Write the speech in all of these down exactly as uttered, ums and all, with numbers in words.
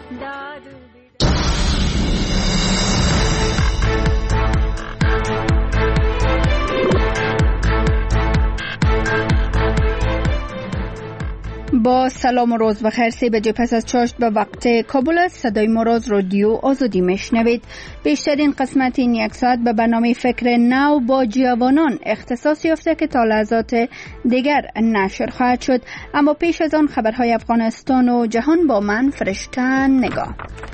با سلام و روز بخیر. سه بجه پس از چاشت به وقت کابل است. صدای ما را از رادیو آزادی میشنوید. بیشترین قسمت این یک ساعت به برنامه فکر نو با جوانان اختصاص یافته که تا لحظات دیگر نشر خواهد شد. اما پیش از آن خبرهای افغانستان و جهان با من فرشته نگاه.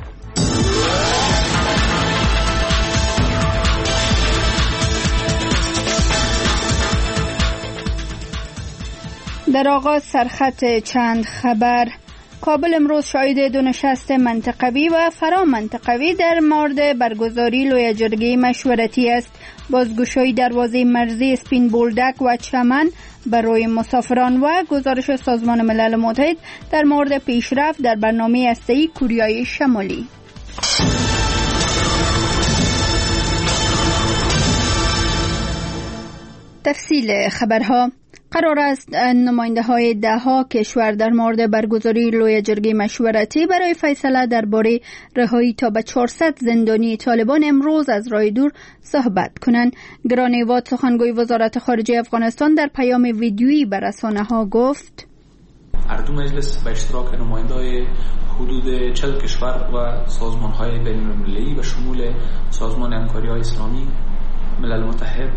در آغاز سرخط چند خبر. کابل امروز شاهد دو نشست منطقوی و فرا منطقوی در مورد برگزاری لوی جرگه مشورتی است. بازگشایی دروازه مرزی اسپین بولدک و چمن برای مسافران و گزارش سازمان ملل متحد در مورد پیشرفت در برنامه هسته‌ای کوریای شمالی. تفصیل خبرها. قرار است نماینده های ده ها کشور در مورد برگزاری لوی جرگه مشورتی برای فیصله درباره رهایی تا به چهارصد زندانی طالبان امروز از راه دور صحبت کنند. گران واد سخنگوی وزارت خارجه افغانستان در پیام ویدیویی به رسانه ها گفت: هر دو مجلس به اشتراک نماینده‌های حدود چهل کشور و سازمان‌های بین‌المللی و شمول سازمان همکاری‌های اسلامی، ملل متحد،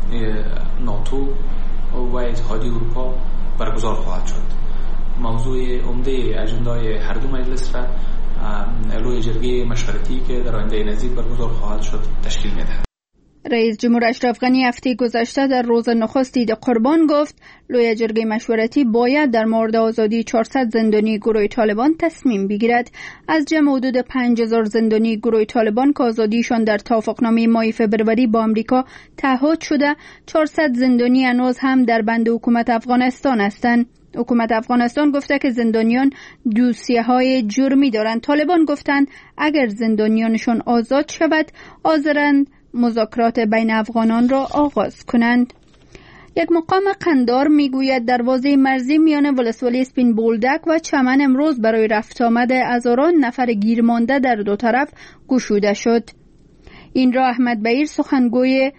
ناتو و اتحادیه اروپا برگزار خواهد شد. موضوع عمده اجندای هر دو مجلس را لوی جرگه مشورتی که در آینده نزدیک برگزار خواهد شد تشکیل می‌دهد. رئیس جمهور اشرف غنی هفته گذشته در روز نخست عید قربان گفت لوی جرگه مشورتی باید در مورد آزادی چهارصد زندانی گروه طالبان تصمیم بگیرد. از جمع حدود پنج هزار زندانی گروه طالبان که آزادیشان در توافقنامه ماه فوریه با آمریکا تعهد شده، چهارصد زندانی هنوز هم در بند حکومت افغانستان هستند. حکومت افغانستان گفته که زندانیان دوسیه های جرمی دارند. طالبان گفتند اگر زندانیانشون آزاد شود حاضرند مذاکرات بین افغانان را آغاز کنند. یک مقام قندار میگوید دروازه مرزی میان ولسوالی اسپین بولدک و چمن امروز برای رفت آمد هزاران نفر گیرمانده در دو طرف گشوده شد. این را احمد بهیر سخنگوی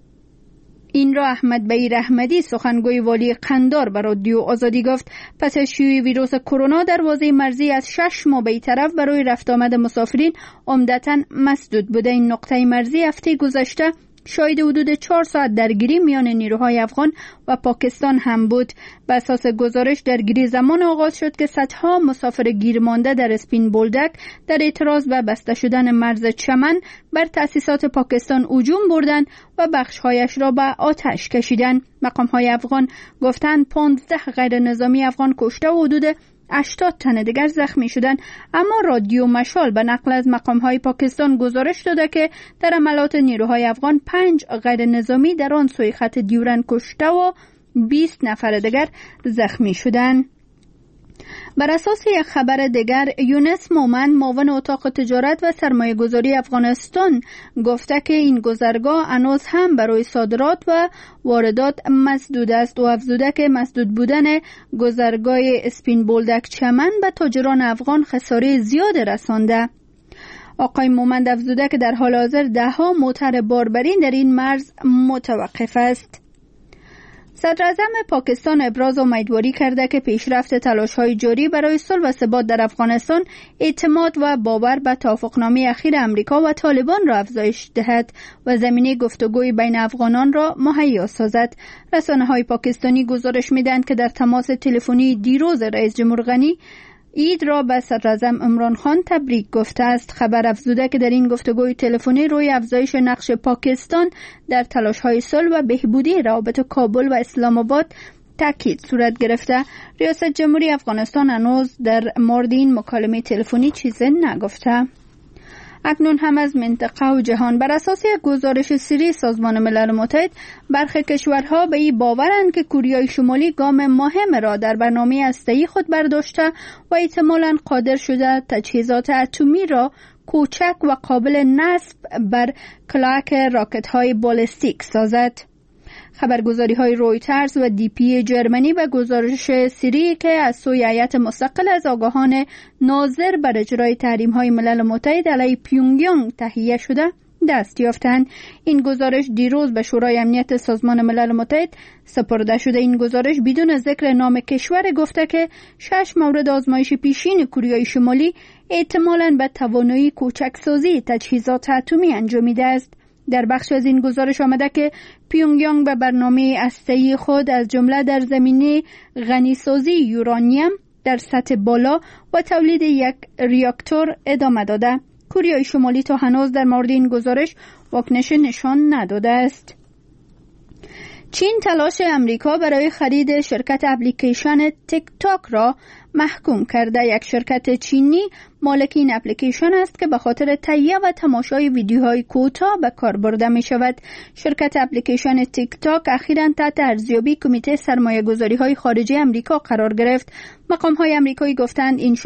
این را احمد بهیر احمدی سخنگوی والی قندار به رادیو آزادی گفت. پس از شیوع ویروس کرونا دروازه مرزی از شش ماه به طرف برای رفت آمد مسافرین عمدتاً مسدود بوده. این نقطه مرزی هفته گذشته شاهد حدود چهار ساعت درگیری میان نیروهای افغان و پاکستان هم بود. به اساس گزارش درگیری زمان آغاز شد که صدها مسافر گیرمانده در اسپین بولدک در اعتراض به بسته شدن مرز چمن بر تأسیسات پاکستان هجوم بردند و بخشهایش را به آتش کشیدند. مقام‌های افغان گفتند پانزده غیر نظامی افغان کشته و حدود هشتاد تن دیگر زخمی شدند. اما رادیو مشال به نقل از مقام‌های پاکستان گزارش داده که در حملات نیروهای افغان پنج غیر نظامی در آن سوی خط دیورن کشته و بیست نفر دیگر زخمی شدند. بر اساس یک خبر دیگر، یونس مومن معاون اتاق تجارت و سرمایه گذاری افغانستان گفته که این گذرگاه هنوز هم برای صادرات و واردات مسدود است و افزوده که مسدود بودن گذرگاه اسپین بولدک چمن به تاجران افغان خساره زیاد رسانده. آقای مومن افزوده که در حال حاضر ده ها موتر باربرین در این مرز متوقف است. صدر اعظم پاکستان ابراز امیدواری کرده که پیشرفت تلاش‌های جاری برای صلح و ثبات در افغانستان اعتماد و باور به توافقنامه اخیر امریکا و طالبان را افزایش دهد و زمینه گفتگوی بین افغانان را مهیا سازد. رسانه‌های پاکستانی گزارش می‌دهند که در تماس تلفنی دیروز رئیس جمهور غنی عید را به صدر اعظم عمران خان تبریک گفته است. خبر افزوده که در این گفتگوی تلفنی روی افزایش نقش پاکستان در تلاش‌های صلح و بهبودی روابط کابل و اسلام آباد تاکید صورت گرفته. ریاست جمهوری افغانستان هنوز در مورد این مکالمه تلفنی چیزی نگفته. اکنون هم از منطقه و جهان. بر اساس یک گزارش سری سازمان ملل متحد، برخی کشورها به این باورند که کوریای شمالی گام مهم را در برنامه هسته‌ای خود برداشته و احتمالاً قادر شده تجهیزات اتمی را کوچک و قابل نصب بر کلاک راکت‌های بالستیک سازد. خبرگزاری های رویترز و دی پی جرمنی به گزارش سری که از سوی هیئت مستقل از آگاهان ناظر بر اجرای تحریم های ملل متحد علیه پیونگیانگ تهیه شده دست یافتند. این گزارش دیروز به شورای امنیت سازمان ملل متحد سپرده شده. این گزارش بدون ذکر نام کشور گفته که شش مورد آزمایش پیشین کره شمالی احتمالاً به توانایی کوچکسازی تجهیزات اتمی انجامیده است. در بخش از این گزارش آمده که پیونگیانگ به برنامه هسته‌ای خود از جمله در زمینه غنیسازی یورانیم در سطح بالا و تولید یک ریاکتور ادامه داده. کره شمالی تا هنوز در مورد این گزارش واکنش نشان نداده است. چین تلاش امریکا برای خرید شرکت اپلیکیشن تیک تاک را محکوم کرده. یک شرکت چینی مالک این اپلیکیشن است که به خاطر تهیه و تماشای ویدیوهای کوتاه به کار برده می شود. شرکت اپلیکیشن تیک تاک اخیراً تحت ارزیابی کمیته سرمایه گذاری های خارجی امریکا قرار گرفت. مقام های امریکایی گفتند این